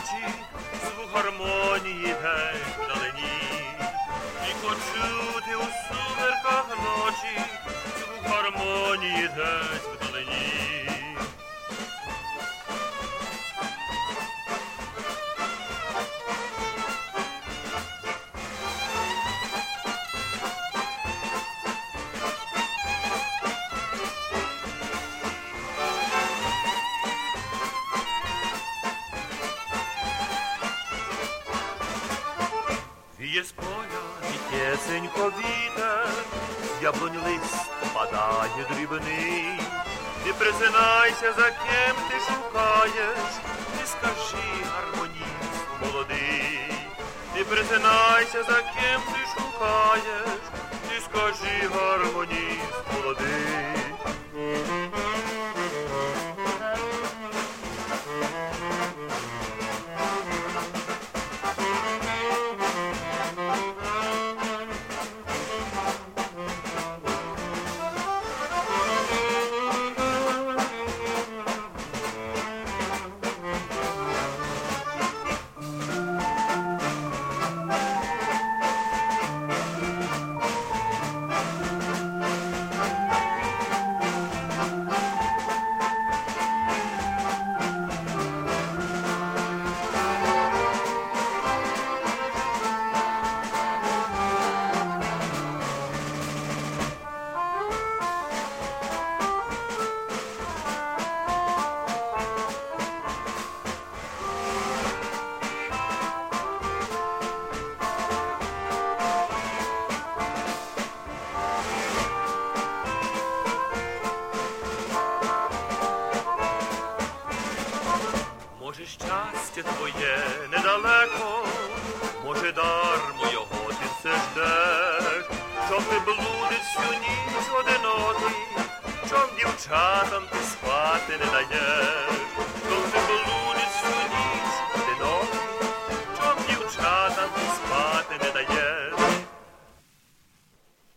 ночі, звук гармонії десь вдалині. Тільки чути у сумерках ночі, звук гармонії десь вдалині. Віє з поля тихесенько вітер, з яблунь лист падає дрібний. Ти признайся, за ким ти шукаєш, ти скажи, гармоніст молодий. Ти признайся, за ким ти шукаєш, ти скажи, гармоніст молодий. Може, щастя твоє недалеко, може, дармо його ти все ждеш, щоб ти блудиш всю ніч одинокий, щоб дівчатам ти спати не даєш.